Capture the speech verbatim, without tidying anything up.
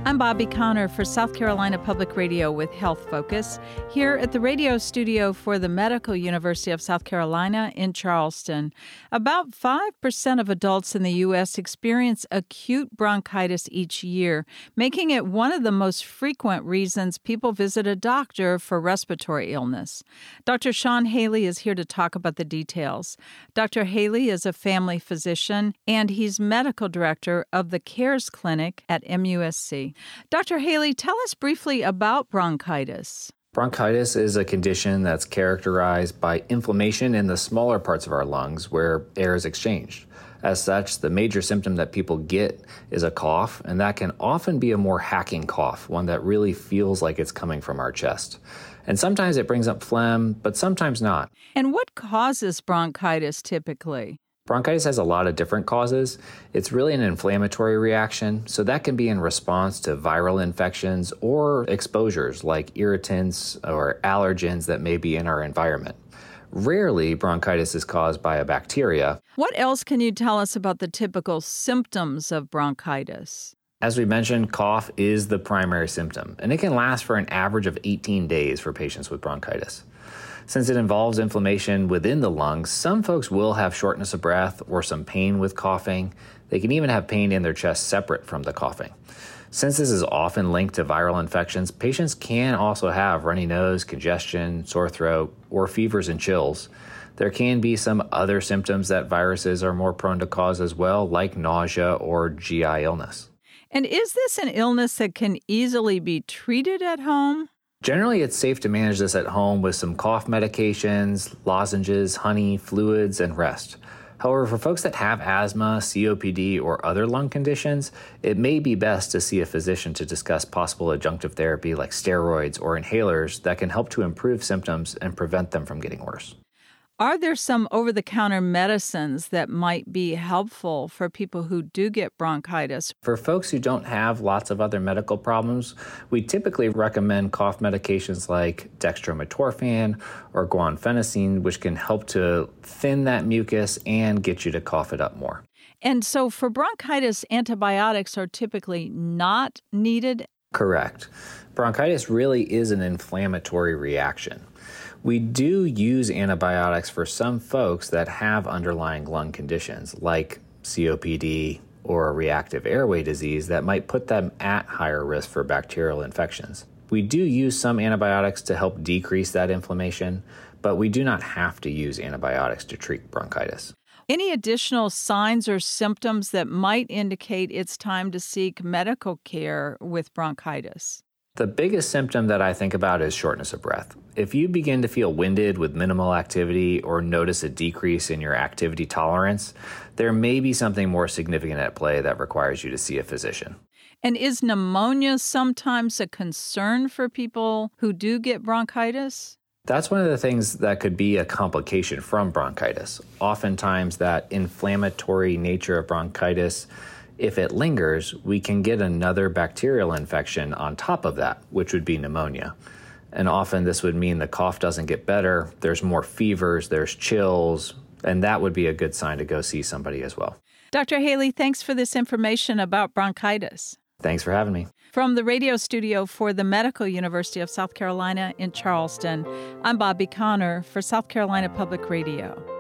I'm Bobby Connor for South Carolina Public Radio with Health Focus, here at the radio studio for the Medical University of South Carolina in Charleston. About five percent of adults in the U S experience acute bronchitis each year, making it one of the most frequent reasons people visit a doctor for respiratory illness. Doctor Sean Haley is here to talk about the details. Doctor Haley is a family physician, and he's medical director of the CARES Clinic at M U S C. Doctor Haley, tell us briefly about bronchitis. Bronchitis is a condition that's characterized by inflammation in the smaller parts of our lungs where air is exchanged. As such, the major symptom that people get is a cough, and that can often be a more hacking cough, one that really feels like it's coming from our chest. And sometimes it brings up phlegm, but sometimes not. And what causes bronchitis typically? Bronchitis has a lot of different causes. It's really an inflammatory reaction, so that can be in response to viral infections or exposures like irritants or allergens that may be in our environment. Rarely, bronchitis is caused by a bacteria. What else can you tell us about the typical symptoms of bronchitis? As we mentioned, cough is the primary symptom, and it can last for an average of eighteen days for patients with bronchitis. Since it involves inflammation within the lungs, some folks will have shortness of breath or some pain with coughing. They can even have pain in their chest separate from the coughing. Since this is often linked to viral infections, patients can also have runny nose, congestion, sore throat, or fevers and chills. There can be some other symptoms that viruses are more prone to cause as well, like nausea or G I illness. And is this an illness that can easily be treated at home? Generally, it's safe to manage this at home with some cough medications, lozenges, honey, fluids, and rest. However, for folks that have asthma, C O P D, or other lung conditions, it may be best to see a physician to discuss possible adjunctive therapy like steroids or inhalers that can help to improve symptoms and prevent them from getting worse. Are there some over-the-counter medicines that might be helpful for people who do get bronchitis? For folks who don't have lots of other medical problems, we typically recommend cough medications like dextromethorphan or guanfacine, which can help to thin that mucus and get you to cough it up more. And so for bronchitis, antibiotics are typically not needed? Correct. Bronchitis really is an inflammatory reaction. We do use antibiotics for some folks that have underlying lung conditions like C O P D or a reactive airway disease that might put them at higher risk for bacterial infections. We do use some antibiotics to help decrease that inflammation, but we do not have to use antibiotics to treat bronchitis. Any additional signs or symptoms that might indicate it's time to seek medical care with bronchitis? The biggest symptom that I think about is shortness of breath. If you begin to feel winded with minimal activity or notice a decrease in your activity tolerance, there may be something more significant at play that requires you to see a physician. And is pneumonia sometimes a concern for people who do get bronchitis? That's one of the things that could be a complication from bronchitis. Oftentimes, that inflammatory nature of bronchitis, if it lingers, we can get another bacterial infection on top of that, which would be pneumonia. And often this would mean the cough doesn't get better, there's more fevers, there's chills, and that would be a good sign to go see somebody as well. Doctor Haley, thanks for this information about bronchitis. Thanks for having me. From the radio studio for the Medical University of South Carolina in Charleston, I'm Bobby Connor for South Carolina Public Radio.